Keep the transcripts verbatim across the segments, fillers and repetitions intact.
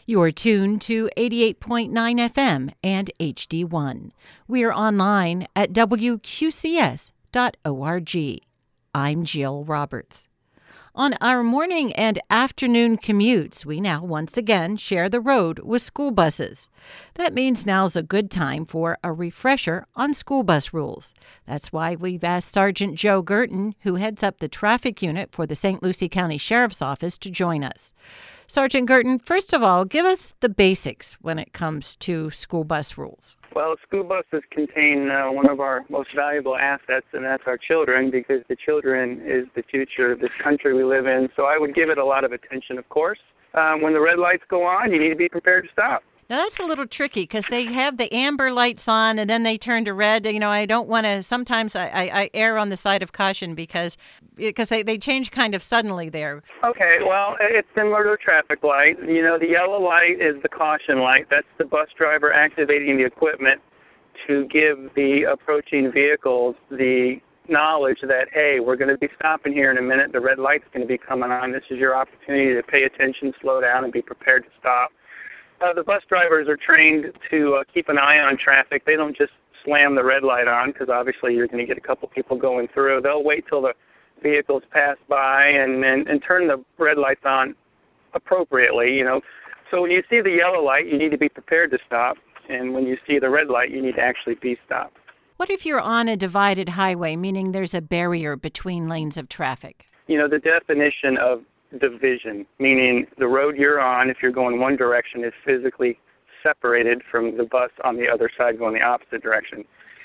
You're tuned to eighty-eight point nine F M and H D one. We're online at W Q C S dot org. I'm Jill Roberts. On our morning and afternoon commutes, we now once again share the road with school buses. That means now's a good time for a refresher on school bus rules. That's why we've asked Sergeant Joe Gurton, who heads up the traffic unit for the Saint Lucie County Sheriff's Office, to join us. Sergeant Gurton, first of all, give us the basics when it comes to school bus rules. Well, school buses contain uh, one of our most valuable assets, and that's our children, because the children is the future of this country we live in. So I would give it a lot of attention, of course. Um, when the red lights go on, you need to be prepared to stop. Now, that's a little tricky because they have the amber lights on and then they turn to red. You know, I don't want to, sometimes I, I, I err on the side of caution because because they, they change kind of suddenly there. Okay, well, it's similar to a traffic light. You know, the yellow light is the caution light. That's the bus driver activating the equipment to give the approaching vehicles the knowledge that, hey, we're going to be stopping here in a minute. The red light's going to be coming on. This is your opportunity to pay attention, slow down, and be prepared to stop. Uh, the bus drivers are trained to uh, keep an eye on traffic. They don't just slam the red light on because obviously you're going to get a couple people going through. They'll wait till the vehicles pass by and, and, and turn the red lights on appropriately, you know. So when you see the yellow light, you need to be prepared to stop. And when you see the red light, you need to actually be stopped. What if you're on a divided highway, meaning there's a barrier between lanes of traffic? You know, the definition of division, meaning the road you're on, if you're going one direction, is physically separated from the bus on the other side going the opposite direction.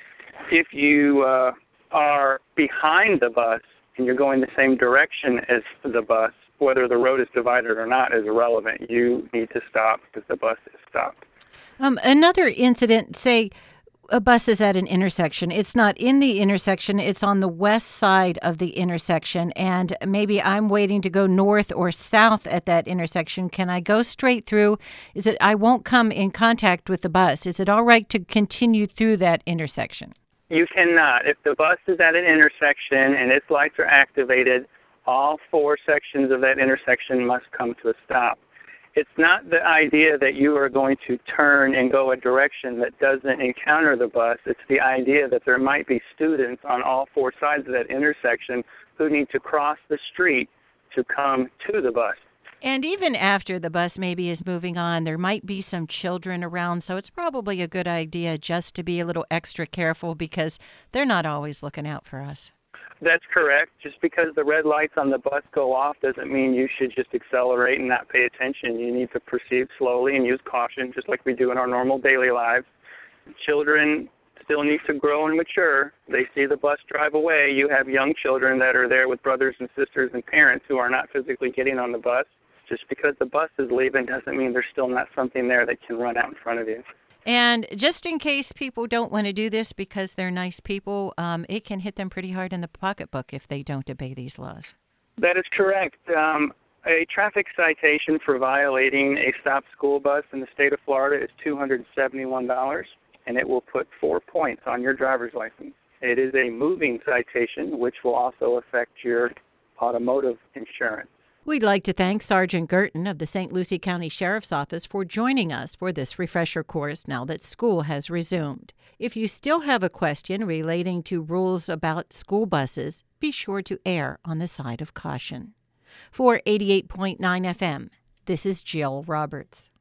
If you uh, are behind the bus and you're going the same direction as the bus, whether the road is divided or not is irrelevant. You need to stop because the bus is stopped. Um, another incident, say, a bus is at an intersection. It's not in the intersection. It's on the west side of the intersection. And maybe I'm waiting to go north or south at that intersection. Can I go straight through? Is it I won't come in contact with the bus? Is it all right to continue through that intersection? You cannot. If the bus is at an intersection and its lights are activated, all four sections of that intersection must come to a stop. It's not the idea that you are going to turn and go a direction that doesn't encounter the bus. It's the idea that there might be students on all four sides of that intersection who need to cross the street to come to the bus. And even after the bus maybe is moving on, there might be some children around, so it's probably a good idea just to be a little extra careful because they're not always looking out for us. That's correct. Just because the red lights on the bus go off doesn't mean you should just accelerate and not pay attention. You need to proceed slowly and use caution, just like we do in our normal daily lives. Children still need to grow and mature. They see the bus drive away. You have young children that are there with brothers and sisters and parents who are not physically getting on the bus. Just because the bus is leaving doesn't mean there's still not something there that can run out in front of you. And just in case people don't want to do this because they're nice people, um, it can hit them pretty hard in the pocketbook if they don't obey these laws. That is correct. Um, a traffic citation for violating a stopped school bus in the state of Florida is two hundred seventy-one dollars, and it will put four points on your driver's license. It is a moving citation, which will also affect your automotive insurance. We'd like to thank Sergeant Gurton of the Saint Lucie County Sheriff's Office for joining us for this refresher course now that school has resumed. If you still have a question relating to rules about school buses, be sure to err on the side of caution. For eighty-eight point nine F M, this is Jill Roberts.